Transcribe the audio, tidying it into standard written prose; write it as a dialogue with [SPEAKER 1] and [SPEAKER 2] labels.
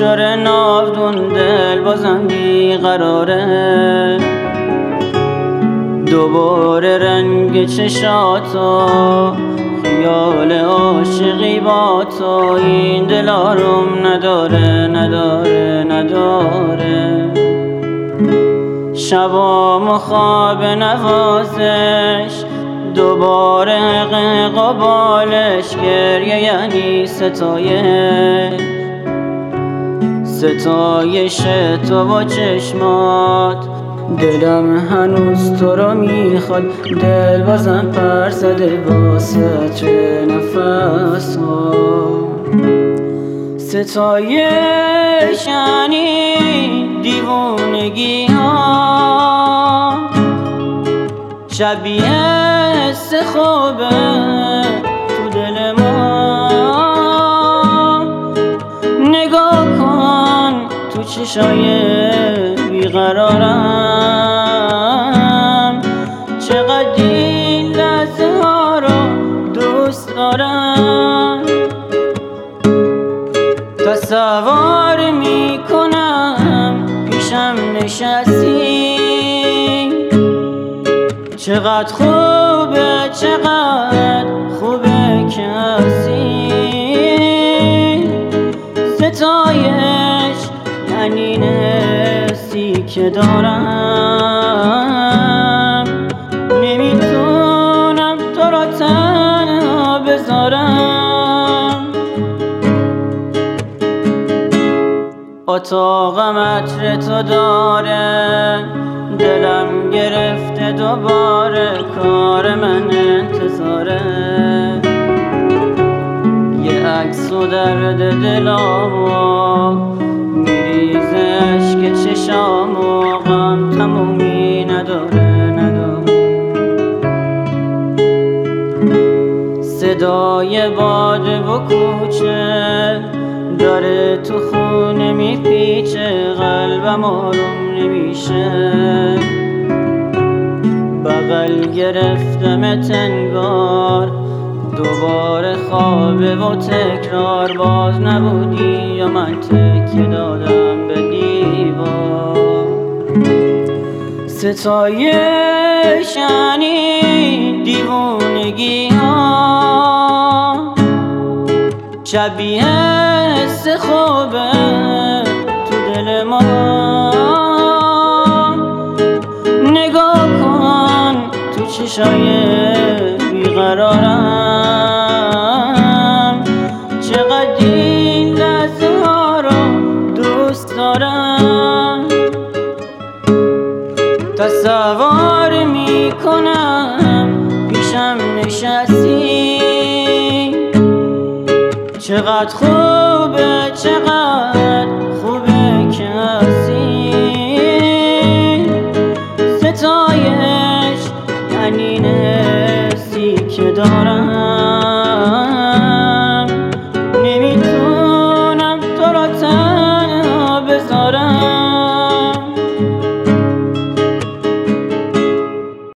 [SPEAKER 1] شور ناودون دل بازم بیقراره، دوباره رنگ چشاتو خیال عاشقی با تو، این دل آروم نداره نداره نداره. شبام و خواب نوازش، دوباره قبالش، گریه یعنی ستایش تو با چشمات. دلم هنوز تو رو میخواد، دل بازم پر زده واسه چه نفس ها. ستایش یعنی دیوونگی ها، شبیه حس خوبه تو دل ما. نگاه کن تو چشای بیقرارم، چقدر این لحظه ها رو دوست دارم. تصور میکنم پیشم نشستی، چقدر خوبه چقدر خوبه که هستی. ستایش یعنی نسی که دارم، نمیتونم تو را تنها بذارم. اتاقم عطر تو داره، دلم گرفته دوباره، کار من انتظاره. یه عکس و درد دلامو میریزه اشک چشامو، غم تمومی نداره نداره. صدای باده و کوچه داره تو خونه میپیچه، قلبم آروم نمیشه. بغل گرفتمت انگار دوباره خوابه و تکرار، باز نبودی یا من تکیه دادم به دیوار. ستایش یعنی دیوونگی ها، شبیه حس خوبه تو دل ما. نگاه کن تو چشای بیقرارم، چقدر این لحظه ها رو دوست دارم. تصور میکنم پیشم نشستی، چقدر خوبه چقدر